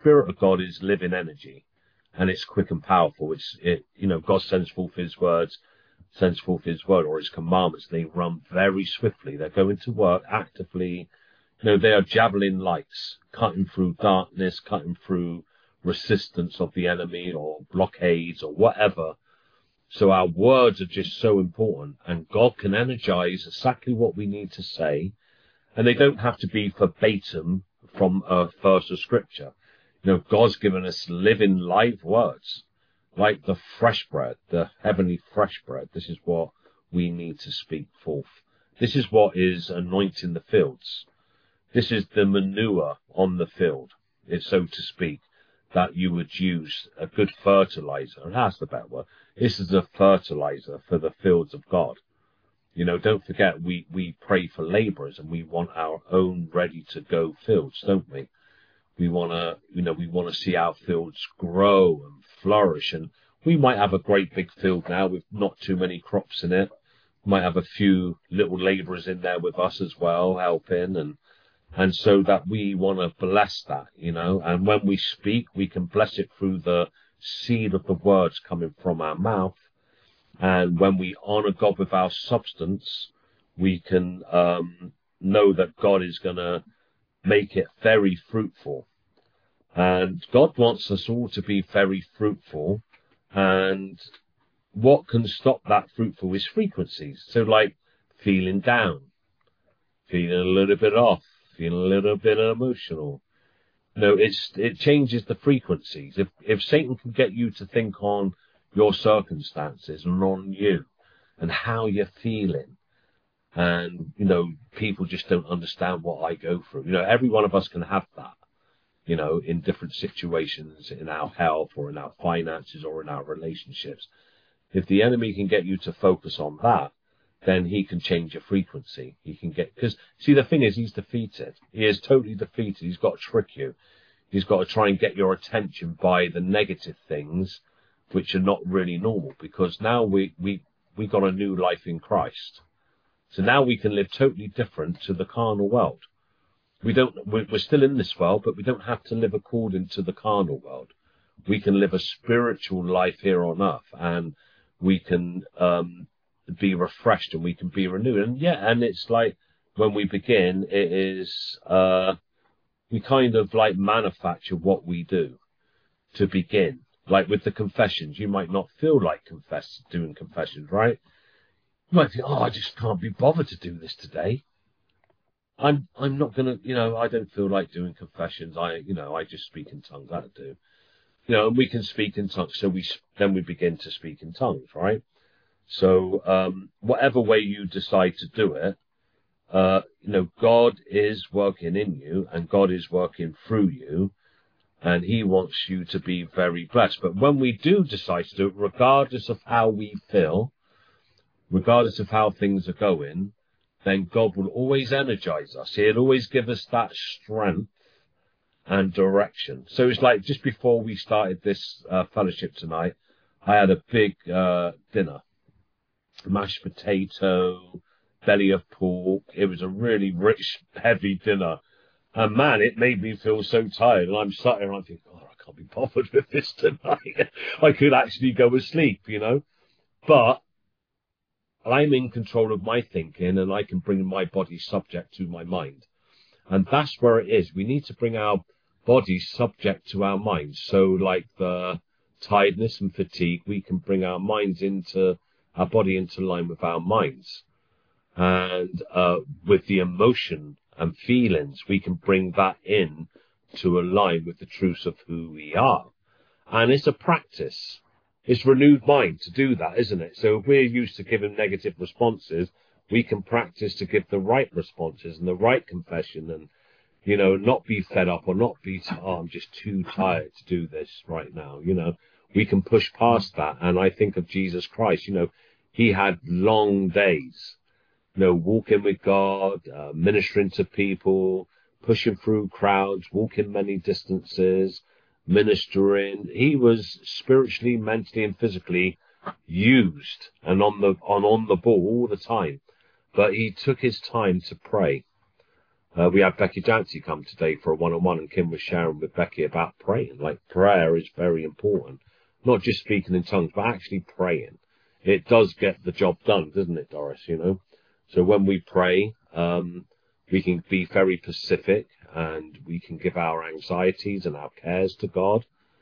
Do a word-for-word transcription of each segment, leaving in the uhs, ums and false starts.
Spirit of God is living energy, and it's quick and powerful. It's, it, you know, God sends forth his words, sends forth his word or his commandments. They run very swiftly. They're going to work actively. You know, they are javelin lights, cutting through darkness, cutting through resistance of the enemy or blockades or whatever. So our words are just so important, and God can energize exactly what we need to say, and they don't have to be verbatim from a verse of scripture. You know, God's given us living, live words, like the fresh bread, the heavenly fresh bread. This is what we need to speak forth. This is what is anointing the fields. This is the manure on the field, so to speak, that you would use, a good fertilizer. And that's the better word. This is a fertilizer for the fields of God. You know, don't forget, we, we pray for laborers, and we want our own ready-to-go fields, don't we? We want to, you know, we want to see our fields grow and flourish. And we might have a great big field now with not too many crops in it. We might have a few little laborers in there with us as well, helping, and And so that we want to bless that, you know, and when we speak, we can bless it through the seed of the words coming from our mouth. And when we honor God with our substance, we can um, know that God is going to make it very fruitful. And God wants us all to be very fruitful. And what can stop that fruitful is frequencies. So like feeling down, feeling a little bit off, feeling a little bit emotional. No, it's it changes the frequencies. If if Satan can get you to think on your circumstances and on you and how you're feeling, and you know, people just don't understand what I go through. You know, every one of us can have that. You know, in different situations, in our health or in our finances or in our relationships. If the enemy can get you to focus on that, then he can change your frequency. He can get, because see, the thing is, he's defeated. He is totally defeated. He's got to trick you. He's got to try and get your attention by the negative things, which are not really normal, because now we, we, we got a new life in Christ. So now we can live totally different to the carnal world. We don't, we're still in this world, but we don't have to live according to the carnal world. We can live a spiritual life here on earth, and we can, um, be refreshed, and we can be renewed. And yeah, and it's like when we begin, it is uh we kind of like manufacture what we do to begin. Like with the confessions, you might not feel like confess doing confessions, right? You might think, oh, I just can't be bothered to do this today. I'm I'm not gonna, you know, I don't feel like doing confessions. I, you know, I just speak in tongues. That'll do. You know, and we can speak in tongues, so we then we begin to speak in tongues, right? So, um, whatever way you decide to do it, uh, you know, God is working in you, and God is working through you, and he wants you to be very blessed. But when we do decide to do it, regardless of how we feel, regardless of how things are going, then God will always energize us. He'll always give us that strength and direction. So it's like just before we started this uh, fellowship tonight, I had a big uh, dinner. Mashed potato, belly of pork. It was a really rich, heavy dinner. And man, it made me feel so tired. And I'm sat there and I think, oh, I can't be bothered with this tonight. I could actually go to sleep, you know. But I'm in control of my thinking, and I can bring my body subject to my mind. And that's where it is. We need to bring our body subject to our minds. So like the tiredness and fatigue, we can bring our minds into our body into line with our minds, and uh, with the emotion and feelings, we can bring that in to align with the truth of who we are. And it's a practice. It's renewed mind to do that, isn't it? So if we're used to giving negative responses, we can practice to give the right responses and the right confession, and, you know, not be fed up or not be, oh, I'm just too tired to do this right now. You know, we can push past that. And I think of Jesus Christ, you know, he had long days, you know, walking with God, uh, ministering to people, pushing through crowds, walking many distances, ministering. He was spiritually, mentally, and physically used and on the on, on the ball all the time. But he took his time to pray. Uh, we had Becky Jancy come today for a one-on-one, and Kim was sharing with Becky about praying. Like, prayer is very important. Not just speaking in tongues, but actually praying. It does get the job done, doesn't it, Doris? You know? So when we pray, um, we can be very specific, and we can give our anxieties and our cares to God.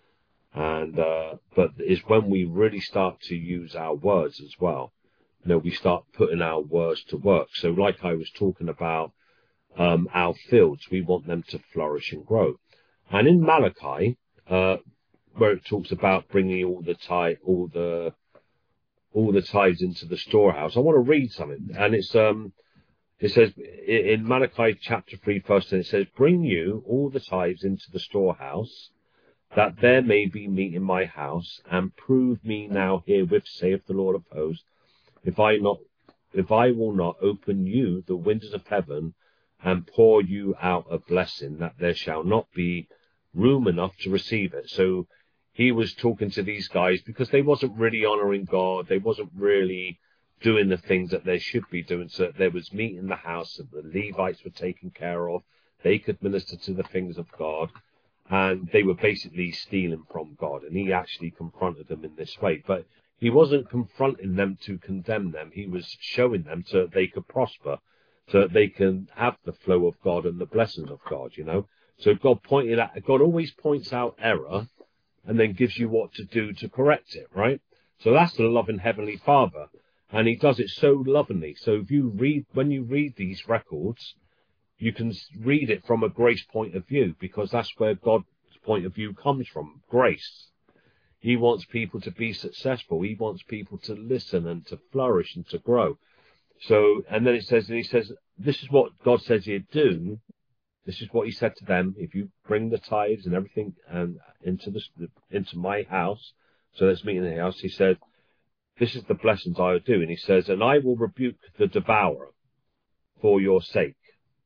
And, uh, but it's when we really start to use our words as well. You know, we start putting our words to work. So like I was talking about, um, our fields, we want them to flourish and grow. And in Malachi, uh, where it talks about bringing all the tithe, all the, all the tithes into the storehouse, I want to read something. And it's, um, it says in Malachi chapter three, verse ten, it says, bring you all the tithes into the storehouse, that there may be meat in my house, and prove me now herewith, saith the Lord of hosts, if I not, if I will not open you the windows of heaven, and pour you out a blessing, that there shall not be room enough to receive it. So he was talking to these guys because they wasn't really honouring God. They wasn't really doing the things that they should be doing. So there was meat in the house that the Levites were taken care of. They could minister to the things of God. And they were basically stealing from God. And he actually confronted them in this way. But he wasn't confronting them to condemn them. He was showing them so that they could prosper, so that they can have the flow of God and the blessings of God, you know. So God pointed out, God always points out error and then gives you what to do to correct it, right? So that's the loving Heavenly Father. And he does it so lovingly. So if you read, when you read these records, you can read it from a grace point of view, because that's where God's point of view comes from, grace. He wants people to be successful. He wants people to listen and to flourish and to grow. So, and then it says, and he says, this is what God says he'd do. This is what he said to them. If you bring the tithes and everything and into the, into my house, so let's meet in the house, he said, this is the blessings I will do. And he says, and I will rebuke the devourer for your sake,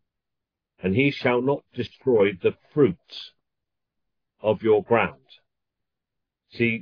and he shall not destroy the fruit of your ground. See,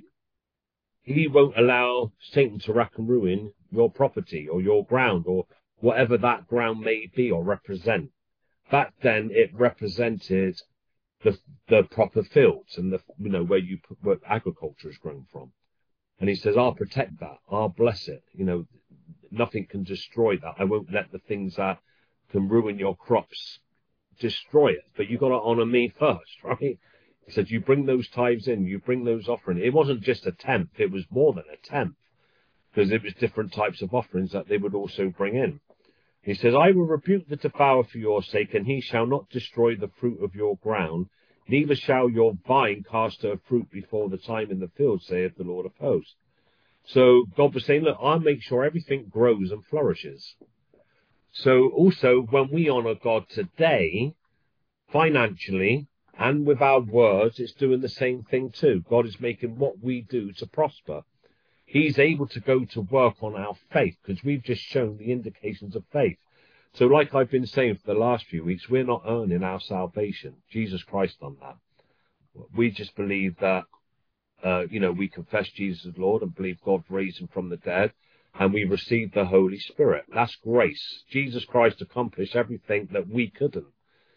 he won't allow Satan to rack and ruin your property or your ground or whatever that ground may be or represent. Back then, it represented the the proper fields and the, you know, where you put, where agriculture is grown from. And he says, I'll protect that. I'll bless it. You know, nothing can destroy that. I won't let the things that can ruin your crops destroy it. But you've got to honour me first, right? He said, you bring those tithes in, you bring those offerings. It wasn't just a tenth, it was more than a tenth, because it was different types of offerings that they would also bring in. He says, I will rebuke the devourer for your sake, and he shall not destroy the fruit of your ground, neither shall your vine cast her fruit before the time in the field, saith the Lord of hosts. So God was saying, look, I'll make sure everything grows and flourishes. So also, when we honour God today, financially, and with our words, it's doing the same thing too. God is making what we do to prosper. He's able to go to work on our faith, because we've just shown the indications of faith. So like I've been saying for the last few weeks, we're not earning our salvation. Jesus Christ done that. We just believe that, uh, you know, we confess Jesus as Lord and believe God raised him from the dead, and we receive the Holy Spirit. That's grace. Jesus Christ accomplished everything that we couldn't.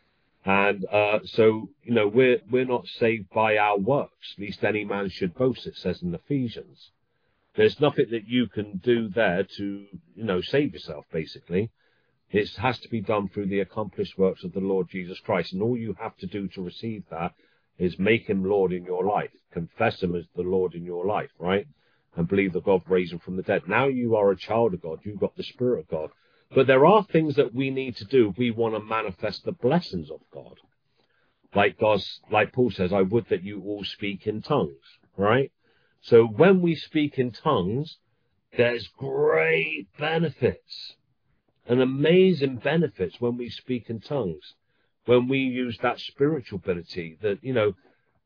And uh, so, you know, we're we're not saved by our works, lest any man should boast, it says in Ephesians. There's nothing that you can do there to, you know, save yourself, basically. It has to be done through the accomplished works of the Lord Jesus Christ. And all you have to do to receive that is make him Lord in your life. Confess him as the Lord in your life, right? And believe that God raised him from the dead. Now you are a child of God. You've got the Spirit of God. But there are things that we need to do if we want to manifest the blessings of God. Like God's, like Paul says, I would that you all speak in tongues, right? So when we speak in tongues, there's great benefits and amazing benefits when we speak in tongues. When we use that spiritual ability, that, you know,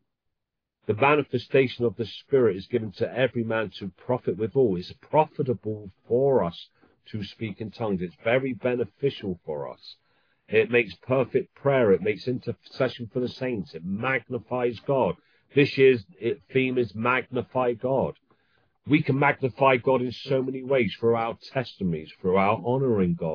the manifestation of the Spirit is given to every man to profit withal. It's profitable for us to speak in tongues. It's very beneficial for us. It makes perfect prayer. It makes intercession for the saints. It magnifies God. This year's theme is magnify God. We can magnify God in so many ways, through our testimonies, through our honouring God,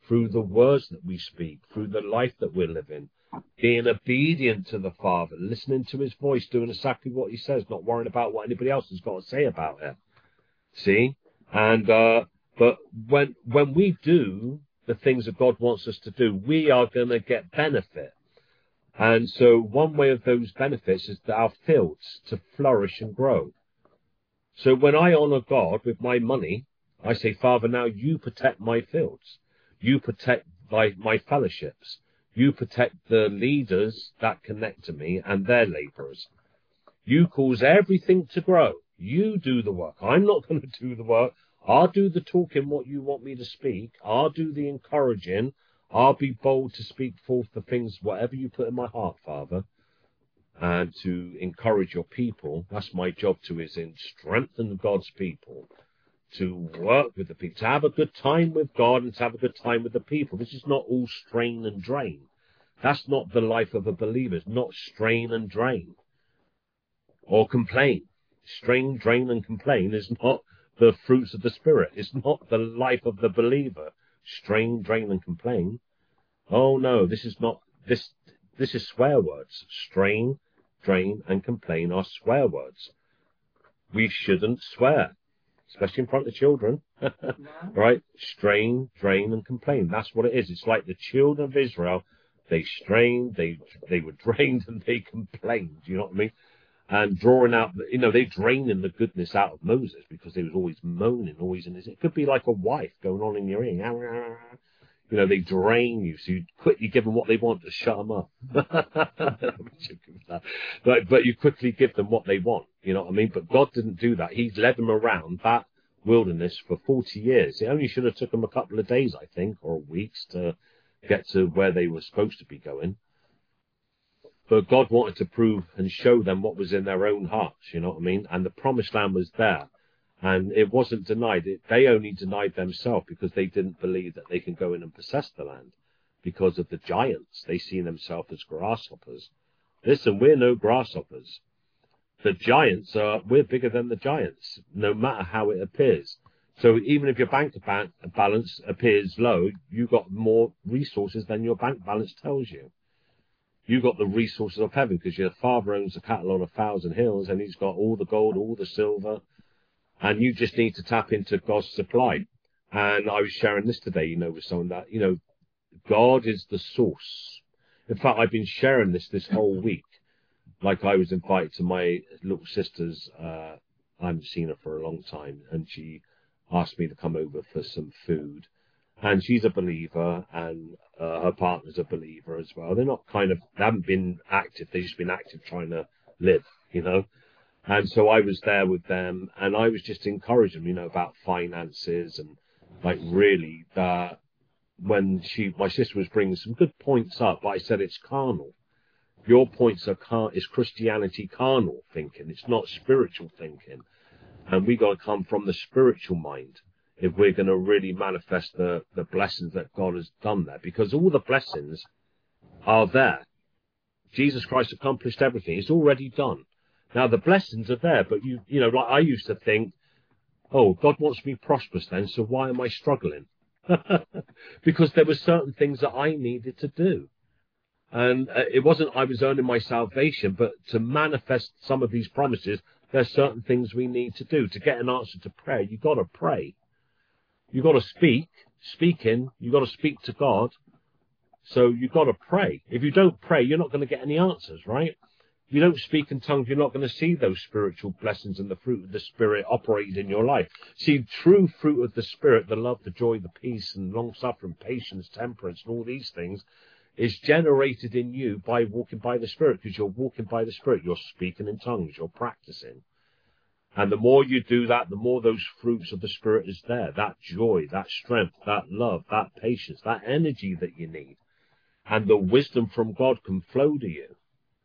through the words that we speak, through the life that we're living, being obedient to the Father, listening to his voice, doing exactly what he says, not worrying about what anybody else has got to say about it. See? And, uh, but when, when we do the things that God wants us to do, we are going to get benefit. And so one way of those benefits is that our fields to flourish and grow. So when I honor God with my money, I say, Father, now you protect my fields. You protect my, my fellowships. You protect the leaders that connect to me and their laborers. You cause everything to grow. You do the work. I'm not going to do the work. I'll do the talking what you want me to speak. I'll do the encouraging. I'll be bold to speak forth the things, whatever you put in my heart, Father, and to encourage your people. That's my job to, is in strengthen God's people, to work with the people, to have a good time with God and to have a good time with the people. This is not all strain and drain. That's not the life of a believer. It's not strain and drain or complain. Strain, drain, and complain is not the fruits of the Spirit. It's not the life of the believer. Strain, drain, and complain. Oh no, this is not, this, this is swear words. Strain, drain, and complain are swear words. We shouldn't swear, especially in front of children. No. Right? Strain, drain, and complain. That's what it is. It's like the children of Israel. They strained, they, they were drained, and they complained. You know what I mean? And drawing out, you know, they draining the goodness out of Moses because he was always moaning, always in his, it could be like a wife going on in your ear. You know, they drain you, so you quickly give them what they want to shut them up. but, but you quickly give them what they want, you know what I mean? But God didn't do that. He led them around that wilderness for forty years. It only should have took them a couple of days, I think, or weeks to get to where they were supposed to be going. But God wanted to prove and show them what was in their own hearts, you know what I mean? And the promised land was there. And it wasn't denied. It, they only denied themselves because they didn't believe that they can go in and possess the land because of the giants. They see themselves as grasshoppers. Listen, we're no grasshoppers. The giants are, we're bigger than the giants, no matter how it appears. So even if your bank balance appears low, you've got more resources than your bank balance tells you. You've got the resources of heaven because your Father owns a cattle on a thousand hills and he's got all the gold, all the silver, and you just need to tap into God's supply. And I was sharing this today, you know, with someone that, you know, God is the source. In fact, I've been sharing this this whole week. Like I was invited to my little sister's, uh, I haven't seen her for a long time, and she asked me to come over for some food. And she's a believer, and uh, her partner's a believer as well. They're not kind of, they haven't been active. They've just been active trying to live, you know. And so I was there with them, and I was just encouraging them, you know, about finances and like really that when she, my sister was bringing some good points up, but I said it's carnal. Your points are car, is Christianity carnal thinking. It's not spiritual thinking. And we got to come from the spiritual mind if we're going to really manifest the, the blessings that God has done there, because all the blessings are there. Jesus Christ accomplished everything. It's already done. Now the blessings are there, but you, you know, like I used to think, oh, God wants me prosperous then, so why am I struggling? Because there were certain things that I needed to do. And uh, it wasn't I was earning my salvation, but to manifest some of these promises, there's certain things we need to do. To get an answer to prayer, you've got to pray. You've got to speak, speaking, you've got to speak to God. So you've got to pray. If you don't pray, you're not going to get any answers, right? If you don't speak in tongues, you're not going to see those spiritual blessings and the fruit of the Spirit operate in your life. See, true fruit of the Spirit, the love, the joy, the peace, and long-suffering, patience, temperance, and all these things, is generated in you by walking by the Spirit, because you're walking by the Spirit. You're speaking in tongues. You're practicing. And the more you do that, the more those fruits of the Spirit is there. That joy, that strength, that love, that patience, that energy that you need. And the wisdom from God can flow to you.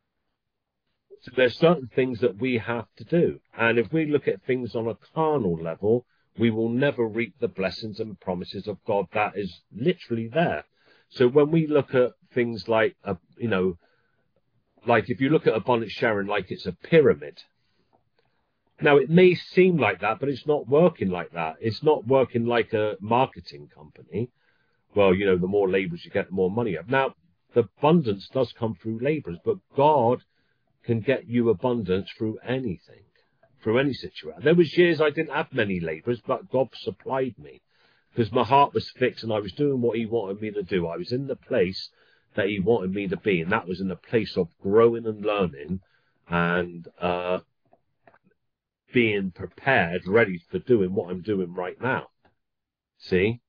So there's certain things that we have to do. And if we look at things on a carnal level, we will never reap the blessings and promises of God that is literally there. So when we look at things like, a, you know, like if you look at Abundant Sharing like it's a pyramid. Now, it may seem like that, but it's not working like that. It's not working like a marketing company well, you know, the more labourers you get, the more money you have. Now, the abundance does come through labourers, but God can get you abundance through anything, through any situation. There was years I didn't have many labourers, but God supplied me because my heart was fixed and I was doing what he wanted me to do. I was in the place that he wanted me to be, and that was in a place of growing and learning and uh, being prepared, ready for doing what I'm doing right now. See?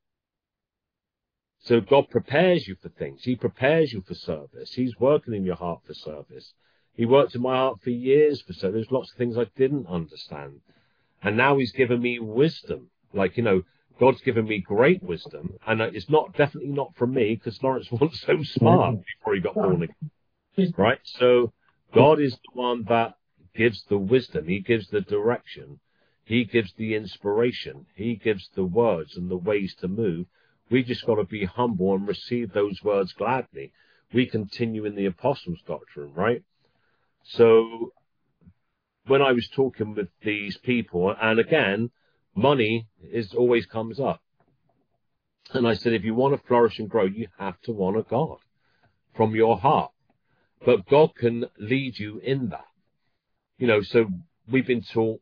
So God prepares you for things. He prepares you for service. He's working in your heart for service. He worked in my heart for years for service. There's lots of things I didn't understand. And now he's given me wisdom. Like, you know, God's given me great wisdom. And it's not definitely not from me, because Lawrence wasn't so smart before he got born again. Right? So God is the one that gives the wisdom. He gives the direction. He gives the inspiration. He gives the words and the ways to move. We just got to be humble and receive those words gladly. We continue in the apostles' doctrine, right? So when I was talking with these people, and again, money is always comes up. And I said, if you want to flourish and grow, you have to honor God from your heart. But God can lead you in that. You know, so we've been taught,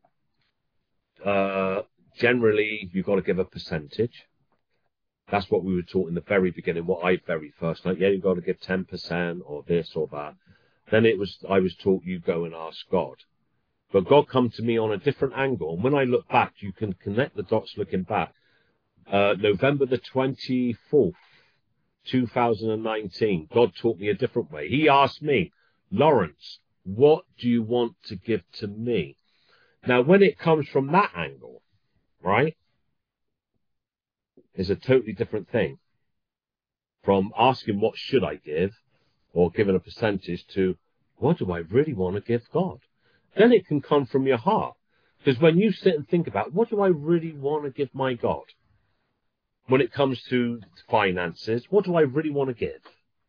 uh, generally, you've got to give a percentage. That's what we were taught in the very beginning, what I very first like, yeah, you've got to give ten percent or this or that. Then it was, I was taught you go and ask God. But God come to me on a different angle. And when I look back, you can connect the dots looking back. Uh, November the twenty-fourth, two thousand nineteen, God taught me a different way. He asked me, Lawrence, what do you want to give to me? Now, when it comes from that angle, right, is a totally different thing from asking what should I give or giving a percentage to what do I really want to give God? Then it can come from your heart. Because when you sit and think about what do I really want to give my God? When it comes to finances, what do I really want to give?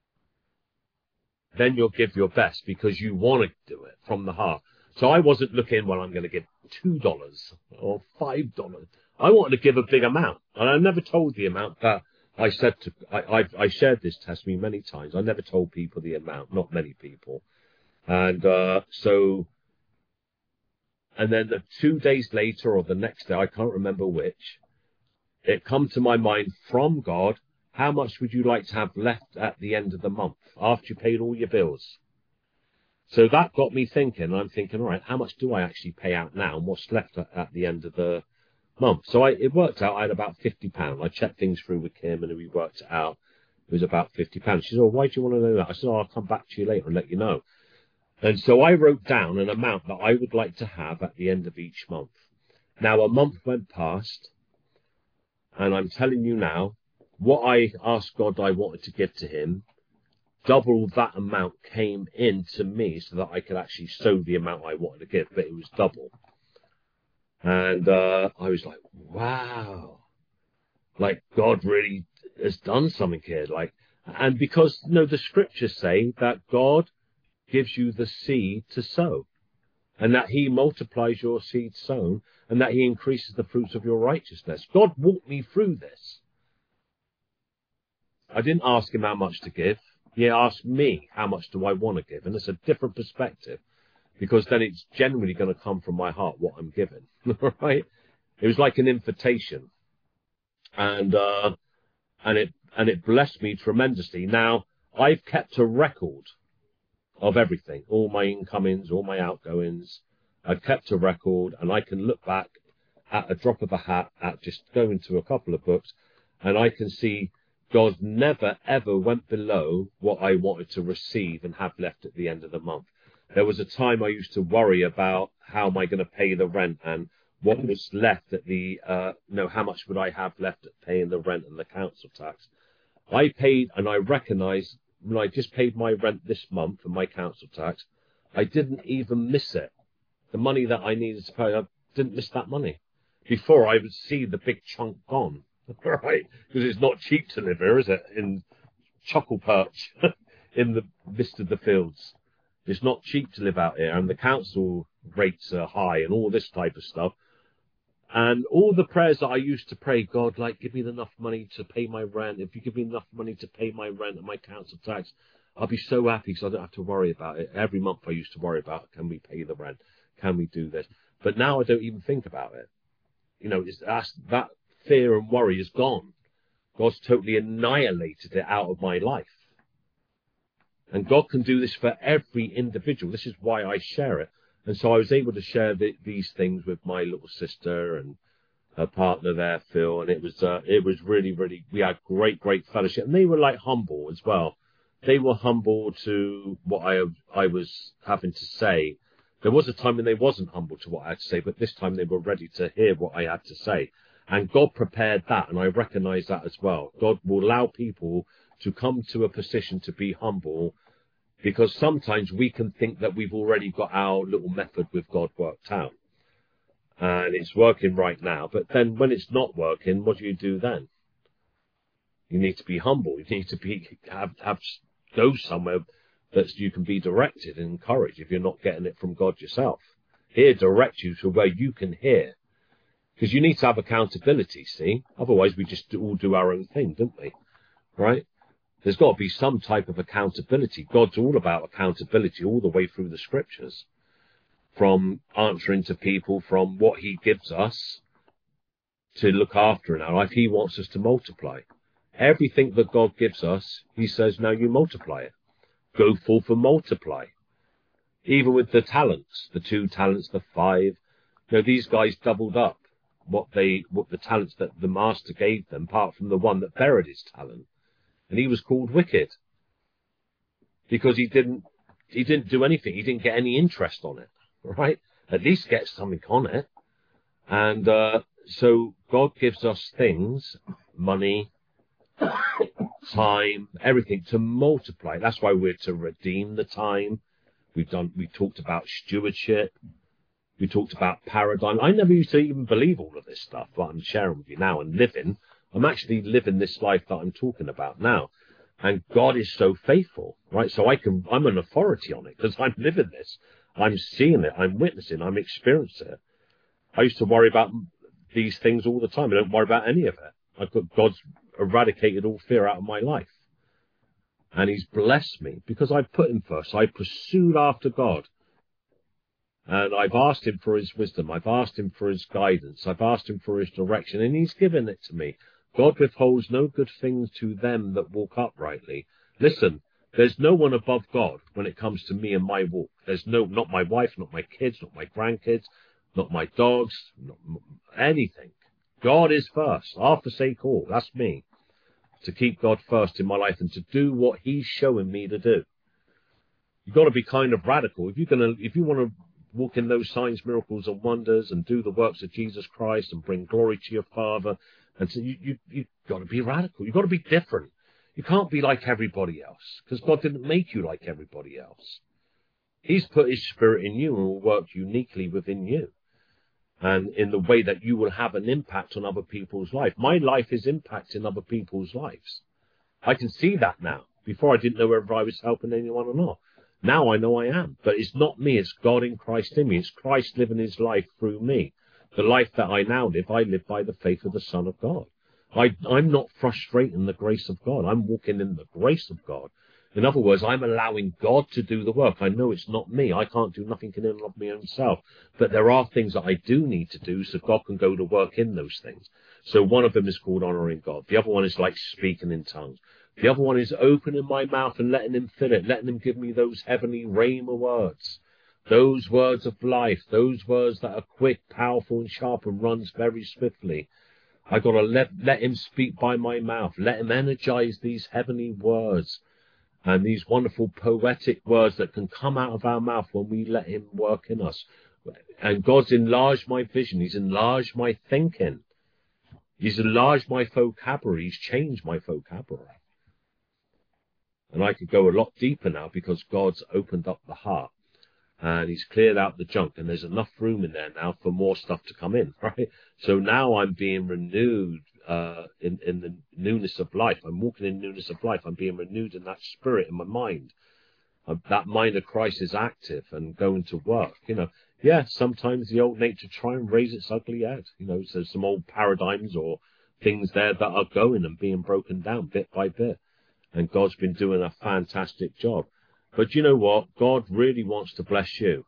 Then you'll give your best because you want to do it from the heart. So I wasn't looking, well, I'm going to give two dollars or five dollars. I wanted to give a big amount. And I never told the amount that I said to, I, I've, I shared this testimony many times. I never told people the amount, not many people. And uh, so, and then the two days later or the next day, I can't remember which, it come to my mind from God, how much would you like to have left at the end of the month after you paid all your bills? So that got me thinking. I'm thinking, all right, how much do I actually pay out now and what's left at, at the end of the month? So I, it worked out I had about fifty pounds. I checked things through with Kim and we worked it out. It was about fifty pounds. She said, oh, why do you want to know that? I said, oh, I'll come back to you later and let you know. And so I wrote down an amount that I would like to have at the end of each month. Now, a month went past, and I'm telling you now, what I asked God I wanted to give to him, double that amount came in to me so that I could actually sow the amount I wanted to give, but it was double. And uh, I was like, wow, like God really has done something here. Like, and because, you know, the scriptures say that God gives you the seed to sow, and that he multiplies your seed sown, and that he increases the fruits of your righteousness. God walked me through this. I didn't ask him how much to give. He asked me how much do I want to give, and it's a different perspective, because then it's generally going to come from my heart what I'm giving. Right? It was like an invitation, and uh, and it and it blessed me tremendously. Now I've kept a record of everything, all my incomings, all my outgoings. I've kept a record, and I can look back at a drop of a hat, at just going to a couple of books, and I can see God never, ever went below what I wanted to receive and have left at the end of the month. There was a time I used to worry about how am I going to pay the rent and what was left at the, uh, no, how much would I have left at paying the rent and the council tax. I paid, and I recognized when I just paid my rent this month and my council tax, I didn't even miss it. The money that I needed to pay, I didn't miss that money. Before, I would see the big chunk gone, right? Because it's not cheap to live here, is it? In Chuckle Perch, in the midst of the fields. It's not cheap to live out here, and the council rates are high and all this type of stuff. And all the prayers that I used to pray, God, like, give me enough money to pay my rent. If you give me enough money to pay my rent and my council tax, I'll be so happy because I don't have to worry about it. Every month I used to worry about, can we pay the rent? Can we do this? But now I don't even think about it. You know, it's, that's, that fear and worry is gone. God's totally annihilated it out of my life. And God can do this for every individual. This is why I share it. And so I was able to share the, these things with my little sister and her partner there, Phil. And it was, uh, it was really, really, we had great, great fellowship. And they were like humble as well. They were humble to what I, I was having to say. There was a time when they wasn't humble to what I had to say, but this time they were ready to hear what I had to say. And God prepared that, and I recognize that as well. God will allow people to come to a position to be humble, because sometimes we can think that we've already got our little method with God worked out. And it's working right now. But then when it's not working, what do you do then? You need to be humble. You need to be have, have go somewhere that you can be directed and encouraged if you're not getting it from God yourself. He'll direct you to where you can hear. Because you need to have accountability, see? Otherwise we just all do our own thing, don't we? Right? There's got to be some type of accountability. God's all about accountability all the way through the scriptures. From answering to people, from what he gives us to look after in our life. He wants us to multiply. Everything that God gives us, he says, now you multiply it. Go forth and multiply. Even with the talents, the two talents, the five. You know, these guys doubled up what they, what the talents that the master gave them, apart from the one that buried his talent. And he was called wicked because he didn't, he didn't do anything. He didn't get any interest on it, right? At least get something on it. And, uh, so God gives us things, money, time, everything to multiply. That's why we're to redeem the time. We've done, we talked about stewardship. We talked about paradigm. I never used to even believe all of this stuff, but I'm sharing with you now and living. I'm actually living this life that I'm talking about now. And God is so faithful, right? So I can, I'm an authority on it because I'm living this. I'm seeing it. I'm witnessing. I'm experiencing it. I used to worry about these things all the time. I don't worry about any of it. I've got, God's eradicated all fear out of my life. And he's blessed me because I've put him first. I pursued after God. And I've asked him for his wisdom. I've asked him for his guidance. I've asked him for his direction. And he's given it to me. God withholds no good things to them that walk uprightly. Listen, there's no one above God when it comes to me and my walk. There's no, not my wife, not my kids, not my grandkids, not my dogs, not anything. God is first. I'll forsake all. That's me. To keep God first in my life and to do what he's showing me to do. You've got to be kind of radical. If you're gonna, if you want to walk in those signs, miracles and wonders and do the works of Jesus Christ and bring glory to your Father, and so you, you, you've got to be radical. You've got to be different. You can't be like everybody else because God didn't make you like everybody else. He's put his spirit in you and will work uniquely within you. And in the way that you will have an impact on other people's life. My life is impacting other people's lives. I can see that now. Before I didn't know whether I was helping anyone or not. Now I know I am. But it's not me, it's God in Christ in me. It's Christ living his life through me. The life that I now live, I live by the faith of the Son of God. I, I'm not frustrating the grace of God. I'm walking in the grace of God. In other words, I'm allowing God to do the work. I know it's not me. I can't do nothing in and of me own self. But there are things that I do need to do so God can go to work in those things. So one of them is called honoring God. The other one is like speaking in tongues. The other one is opening my mouth and letting him fill it, letting him give me those heavenly rhema words. Those words of life, those words that are quick, powerful and sharp and runs very swiftly. I've got to let, let him speak by my mouth. Let him energize these heavenly words. And these wonderful poetic words that can come out of our mouth when we let him work in us. And God's enlarged my vision. He's enlarged my thinking. He's enlarged my vocabulary. He's changed my vocabulary. And I could go a lot deeper now because God's opened up the heart. And he's cleared out the junk. And there's enough room in there now for more stuff to come in, right? So now I'm being renewed uh, in, in the newness of life. I'm walking in newness of life. I'm being renewed in that spirit in my mind. Uh, that mind of Christ is active and going to work. You know, yeah, sometimes the old nature try and raise its ugly head. You know, so some old paradigms or things there that are going and being broken down bit by bit. And God's been doing a fantastic job. But you know what? God really wants to bless you.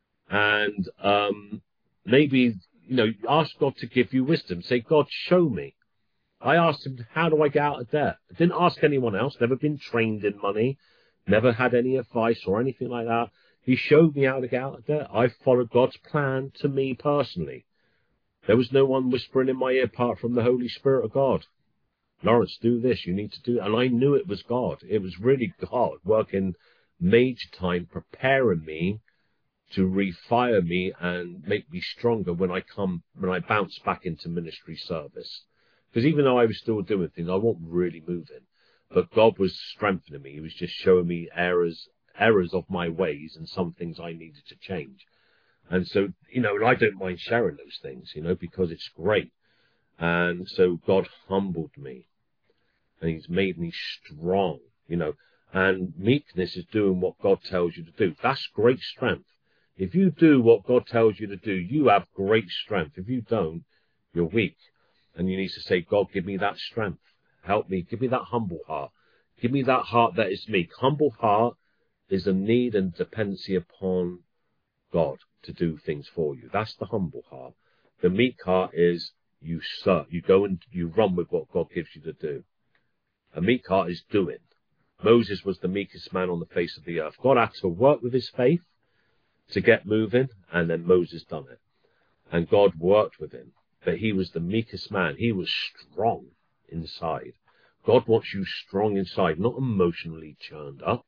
And um, maybe, you know, ask God to give you wisdom. Say, God, show me. I asked him, how do I get out of debt? I didn't ask anyone else, never been trained in money, never had any advice or anything like that. He showed me how to get out of debt. I followed God's plan to me personally. There was no one whispering in my ear apart from the Holy Spirit of God. Lawrence, do this, you need to do it. And I knew it was God. It was really God working major time, preparing me to refire me and make me stronger when I come, when I bounce back into ministry service. Because even though I was still doing things, I wasn't really moving. But God was strengthening me. He was just showing me errors, errors of my ways and some things I needed to change. And so, you know, and I don't mind sharing those things, you know, because it's great. And so God humbled me. And he's made me strong, you know. And meekness is doing what God tells you to do. That's great strength. If you do what God tells you to do, you have great strength. If you don't, you're weak. And you need to say, God, give me that strength. Help me. Give me that humble heart. Give me that heart that is meek. Humble heart is a need and dependency upon God to do things for you. That's the humble heart. The meek heart is you serve. You go and you run with what God gives you to do. A meek heart is doing. Moses was the meekest man on the face of the earth. God had to work with his faith to get moving, and then Moses done it. And God worked with him. But he was the meekest man. He was strong inside. God wants you strong inside, not emotionally churned up.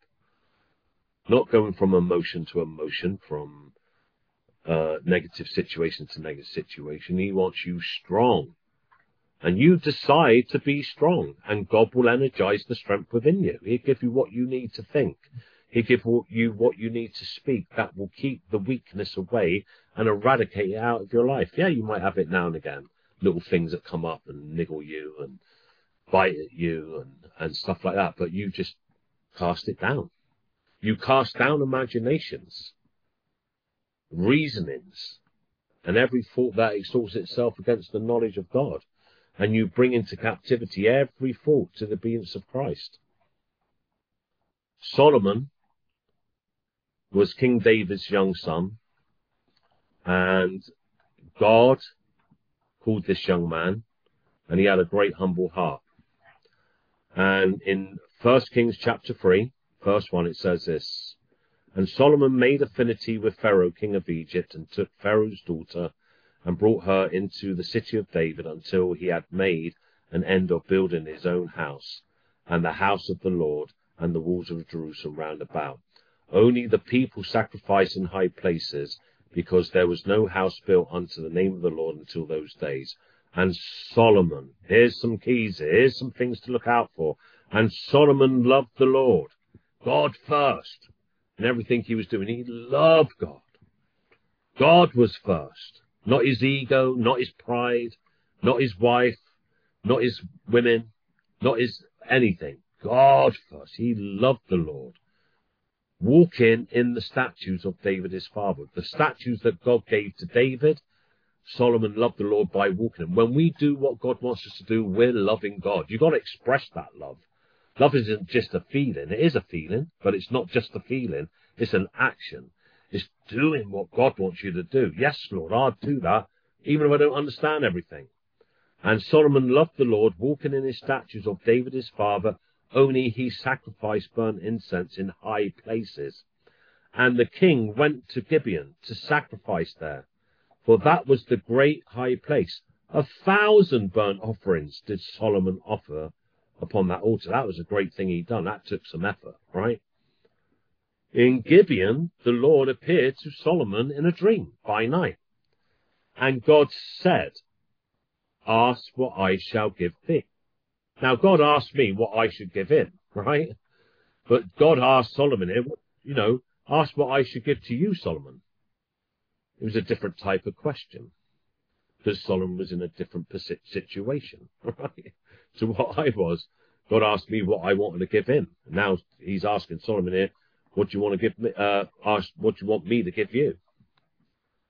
Not going from emotion to emotion, from uh, negative situation to negative situation. He wants you strong. And you decide to be strong. And God will energize the strength within you. He'll give you what you need to think. He'll give you what you need to speak. That will keep the weakness away and eradicate it out of your life. Yeah, you might have it now and again. Little things that come up and niggle you and bite at you and, and stuff like that. But you just cast it down. You cast down imaginations, reasonings, and every thought that exalts itself against the knowledge of God. And you bring into captivity every thought to the obedience of Christ. Solomon was King David's young son, and God called this young man, and he had a great humble heart. And in First Kings chapter three, verse one, it says this, and Solomon made affinity with Pharaoh, king of Egypt, and took Pharaoh's daughter, and brought her into the city of David until he had made an end of building his own house, and the house of the Lord, and the walls of Jerusalem round about. Only the people sacrificed in high places, because there was no house built unto the name of the Lord until those days. And Solomon, here's some keys, here's some things to look out for. And Solomon loved the Lord, God first, in everything he was doing. He loved God. God was first. Not his ego, not his pride, not his wife, not his women, not his anything. God first. He loved the Lord. Walking in the statutes of David his father. The statutes that God gave to David, Solomon loved the Lord by walking in. When we do what God wants us to do, we're loving God. You've got to express that love. Love isn't just a feeling. It is a feeling, but it's not just a feeling. It's an action. It's doing what God wants you to do. Yes, Lord, I'll do that, even if I don't understand everything. And Solomon loved the Lord, walking in his statutes of David his father, only he sacrificed burnt incense in high places. And the king went to Gibeon to sacrifice there, for that was the great high place. A thousand burnt offerings did Solomon offer upon that altar. That was a great thing he'd done. That took some effort, right? In Gibeon, the Lord appeared to Solomon in a dream by night. And God said, ask what I shall give thee. Now, God asked me what I should give him, right? But God asked Solomon, you know, ask what I should give to you, Solomon. It was a different type of question, because Solomon was in a different situation, right? To what I was. God asked me what I wanted to give him. Now he's asking Solomon here, what do you want to give me? Uh, ask what do you want me to give you?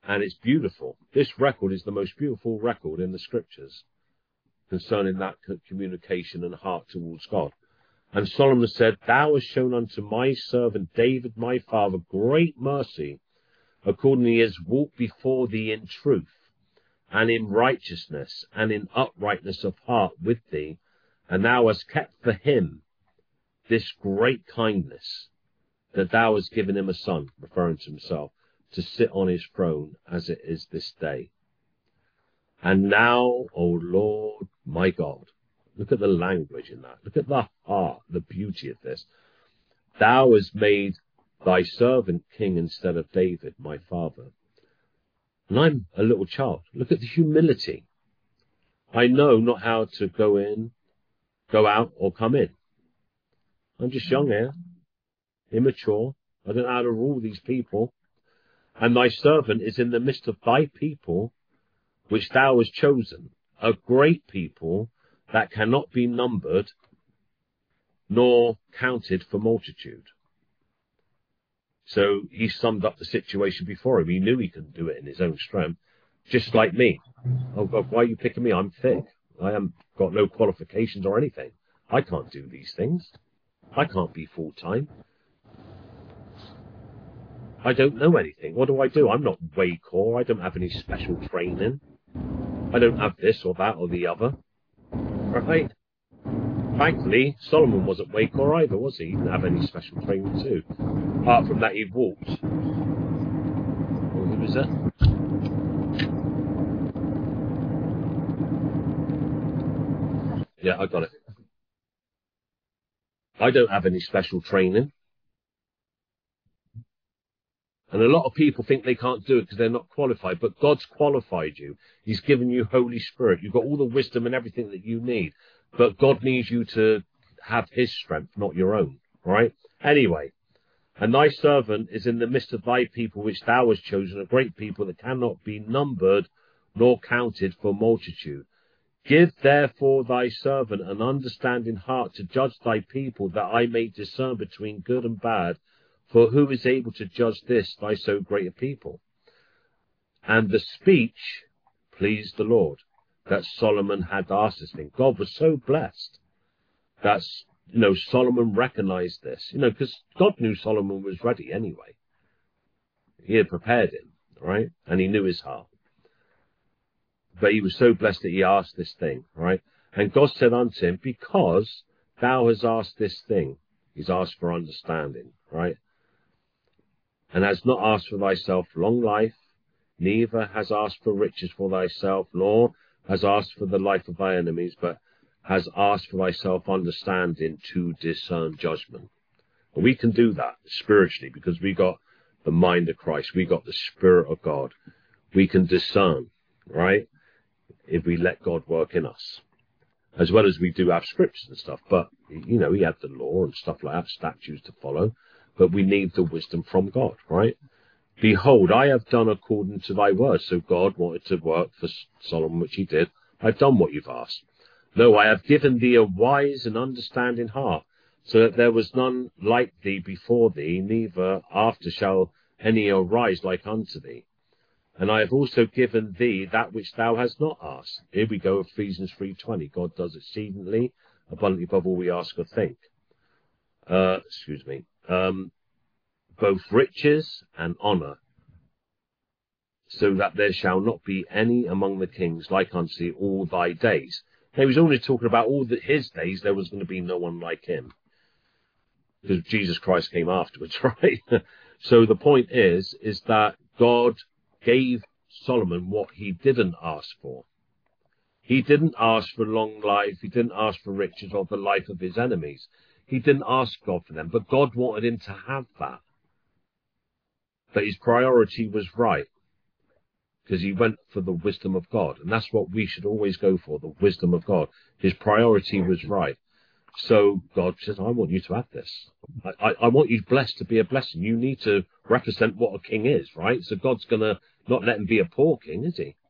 And it's beautiful. This record is the most beautiful record in the scriptures concerning that communication and heart towards God. And Solomon said, Thou hast shown unto my servant David my father great mercy, according he has walked before thee in truth, and in righteousness, and in uprightness of heart with thee, and thou hast kept for him this great kindness, that thou hast given him a son, referring to himself, to sit on his throne as it is this day. And now, O Lord my God, look at the language in that. Look at the heart, the beauty of this. Thou hast made thy servant king instead of David, my father. And I'm a little child. Look at the humility. I know not how to go in, go out, or come in. I'm just young here, immature. I don't know how to rule these people. And thy servant is in the midst of thy people, which thou hast chosen, a great people that cannot be numbered nor counted for multitude. So he summed up the situation before him. He knew he couldn't do it in his own strength, just like me. Oh God, why are you picking me? I'm thick. I haven't got no qualifications or anything. I can't do these things. I can't be full-time. I don't know anything. What do I do? I'm not Waycore. I don't have any special training. I don't have this or that or the other. Right? Thankfully, Solomon wasn't Waycore either, was he? He didn't have any special training too. Apart from that, he walked. Oh, who was that? Yeah, I got it. I don't have any special training. And a lot of people think they can't do it because they're not qualified, but God's qualified you. He's given you Holy Spirit. You've got all the wisdom and everything that you need, but God needs you to have his strength, not your own, right? Anyway, and thy servant is in the midst of thy people, which thou hast chosen, a great people that cannot be numbered nor counted for multitude. Give therefore thy servant an understanding heart to judge thy people, that I may discern between good and bad. For who is able to judge this, thy so great a people? And the speech pleased the Lord, that Solomon had asked this thing. God was so blessed that, you know, Solomon recognized this, you know, because God knew Solomon was ready anyway. He had prepared him, right? And he knew his heart. But he was so blessed that he asked this thing, right? And God said unto him, because thou hast asked this thing, he's asked for understanding, right? And has not asked for thyself long life, neither has asked for riches for thyself, nor has asked for the life of thy enemies, but has asked for thyself understanding to discern judgment. And we can do that spiritually because we got the mind of Christ. We got the Spirit of God. We can discern, right? If we let God work in us. As well as we do have scriptures and stuff. But, you know, he had the law and stuff like that, statutes to follow. But we need the wisdom from God, right? Behold, I have done according to thy word. So God wanted to work for Solomon, which he did. I've done what you've asked. Lo, I have given thee a wise and understanding heart, so that there was none like thee before thee, neither after shall any arise like unto thee. And I have also given thee that which thou hast not asked. Here we go, Ephesians three twenty. God does exceedingly abundantly above all we ask or think. Uh, excuse me. Um, both riches and honour, so that there shall not be any among the kings like unto thee all thy days. Now, he was only talking about all the, his days. There was going to be no one like him, because Jesus Christ came afterwards, right? So the point is, is that God gave Solomon what he didn't ask for. He didn't ask for long life. He didn't ask for riches or the life of his enemies. He didn't ask God for them, but God wanted him to have that. But his priority was right, because he went for the wisdom of God. And that's what we should always go for, the wisdom of God. His priority was right. So God says, I want you to have this. I, I, I want you blessed to be a blessing. You need to represent what a king is, right? So God's going to not let him be a poor king, is he?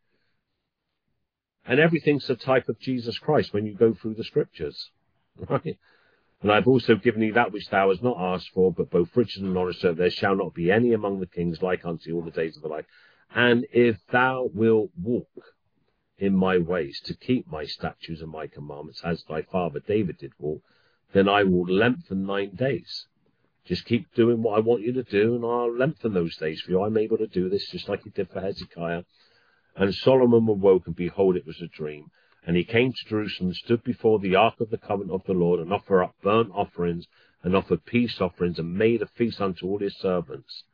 And everything's a type of Jesus Christ when you go through the scriptures, right? And I have also given thee that which thou hast not asked for, but both riches and honour, so that there shall not be any among the kings like unto thee all the days of thy life. And if thou wilt walk in my ways, to keep my statutes and my commandments, as thy father David did walk, then I will lengthen thine days. Just keep doing what I want you to do, and I'll lengthen those days for you. I'm able to do this, just like he did for Hezekiah. And Solomon awoke, and behold, it was a dream. And he came to Jerusalem, and stood before the ark of the covenant of the Lord, and offered up burnt offerings, and offered peace offerings, and made a feast unto all his servants.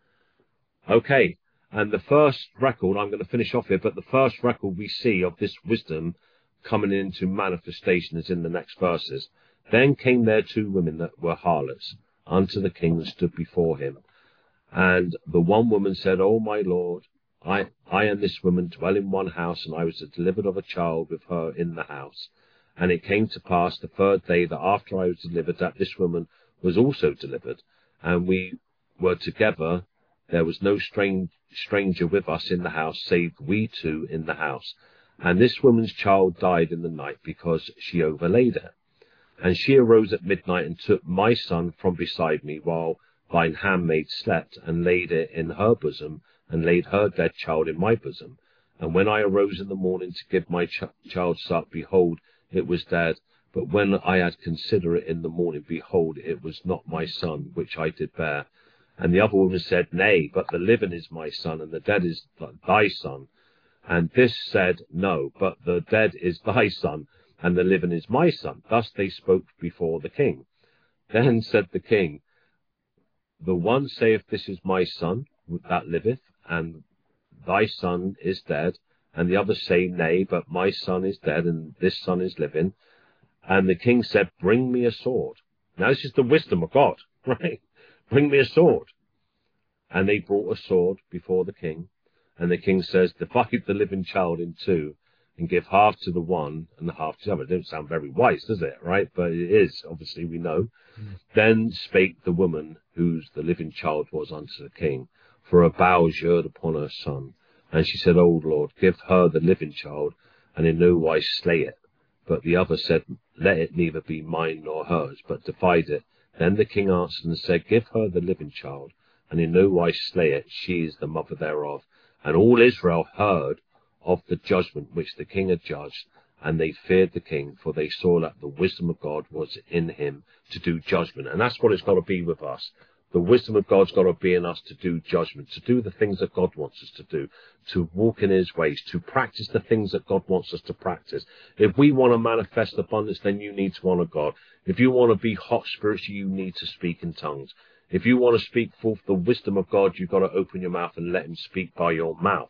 Okay, and the first record, I'm going to finish off here, but the first record we see of this wisdom coming into manifestation is in the next verses. Then came there two women that were harlots unto the king, and stood before him. And the one woman said, O my lord, I, I and this woman dwell in one house, and I was delivered of a child with her in the house. And it came to pass the third day that after I was delivered, that this woman was also delivered, and we were together. There was no strange, stranger with us in the house, save we two in the house. And this woman's child died in the night, because she overlaid it. And she arose at midnight, and took my son from beside me, while thine handmaid slept, and laid it in her bosom, and laid her dead child in my bosom. And when I arose in the morning to give my ch child suck, behold, it was dead. But when I had considered it in the morning, behold, it was not my son, which I did bear. And the other woman said, Nay, but the living is my son, and the dead is thy son. And this said, No, but the dead is thy son, and the living is my son. Thus they spoke before the king. Then said the king, The one saith, This is my son that liveth, and thy son is dead. And the other say, Nay, but my son is dead, and this son is living. And the king said, Bring me a sword. Now this is the wisdom of God, right? Bring me a sword. And they brought a sword before the king. And the king says, Divide the living child in two, and give half to the one and half to the other. It doesn't sound very wise, does it? Right? But it is, obviously, we know. Mm. Then spake the woman, whose the living child was, unto the king, for a bow jeered upon her son. And she said, O Lord, give her the living child, and in no wise slay it. But the other said, Let it neither be mine nor hers, but divide it. Then the king answered and said, Give her the living child, and in no wise slay it. She is the mother thereof. And all Israel heard of the judgment which the king had judged, and they feared the king, for they saw that the wisdom of God was in him to do judgment. And that's what it's got to be with us. The wisdom of God's got to be in us to do judgment, to do the things that God wants us to do, to walk in his ways, to practice the things that God wants us to practice. If we want to manifest abundance, then you need to honor God. If you want to be hot spiritually, you need to speak in tongues. If you want to speak forth the wisdom of God, you've got to open your mouth and let him speak by your mouth.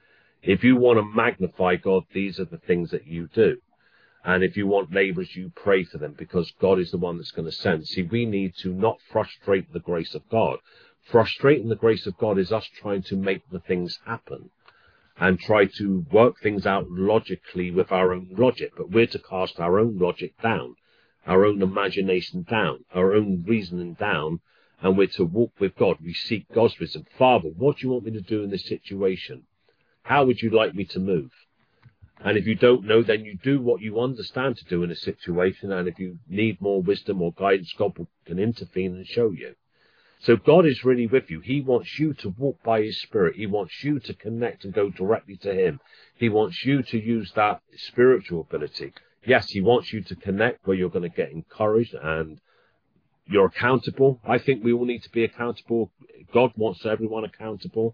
If you want to magnify God, these are the things that you do. And if you want laborers, you pray for them, because God is the one that's going to send. See, we need to not frustrate the grace of God. Frustrating the grace of God is us trying to make the things happen and try to work things out logically with our own logic. But we're to cast our own logic down, our own imagination down, our own reasoning down, and we're to walk with God. We seek God's wisdom. Father, what do you want me to do in this situation? How would you like me to move? And if you don't know, then you do what you understand to do in a situation. And if you need more wisdom or guidance, God can intervene and show you. So God is really with you. He wants you to walk by his Spirit. He wants you to connect and go directly to him. He wants you to use that spiritual ability. Yes, he wants you to connect where you're going to get encouraged and you're accountable. I think we all need to be accountable. God wants everyone accountable,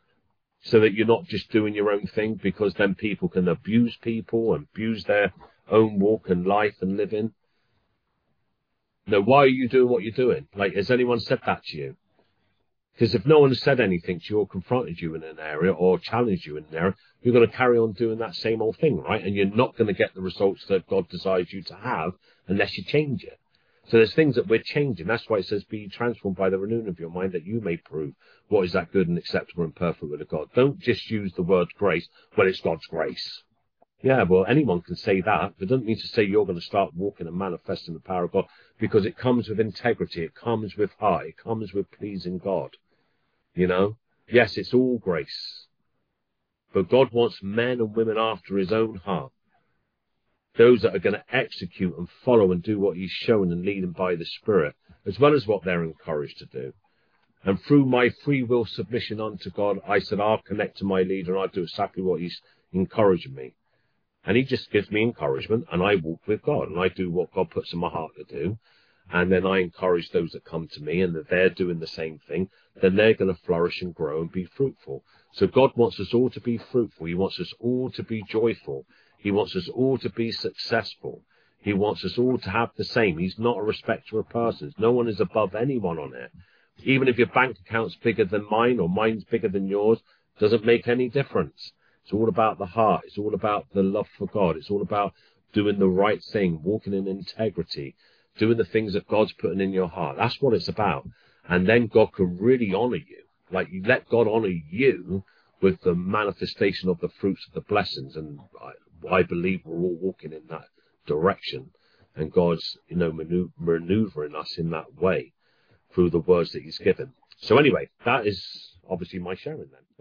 so that you're not just doing your own thing, because then people can abuse people and abuse their own walk and life and living. No, why are you doing what you're doing? Like, has anyone said that to you? Because if no one has said anything to you or confronted you in an area or challenged you in an area, you're going to carry on doing that same old thing, right? And you're not going to get the results that God desires you to have unless you change it. So there's things that we're changing. That's why it says, be transformed by the renewing of your mind, that you may prove what is that good and acceptable and perfect will of God. Don't just use the word grace. Well, it's God's grace. Yeah, well, anyone can say that, but it doesn't mean to say you're going to start walking and manifesting the power of God, because it comes with integrity. It comes with heart. It comes with pleasing God. You know? Yes, it's all grace. But God wants men and women after his own heart. those that are going to execute and follow and do what he's shown and lead them by the Spirit, as well as what they're encouraged to do. And through my free will submission unto God, I said, I'll connect to my leader and I'll do exactly what he's encouraging me. And he just gives me encouragement, and I walk with God, and I do what God puts in my heart to do. And then I encourage those that come to me, and that they're doing the same thing, then they're going to flourish and grow and be fruitful. So God wants us all to be fruitful. He wants us all to be joyful. He wants us all to be successful. He wants us all to have the same. He's not a respecter of persons. No one is above anyone on it. Even if your bank account's bigger than mine or mine's bigger than yours, doesn't make any difference. It's all about the heart. It's all about the love for God. It's all about doing the right thing, walking in integrity, doing the things that God's putting in your heart. That's what it's about. And then God can really honor you. Like, you let God honor you with the manifestation of the fruits of the blessings. And I, I believe we're all walking in that direction. And God's, you know, maneu- maneuvering us in that way through the words that he's given. So anyway, that is obviously my sharing then.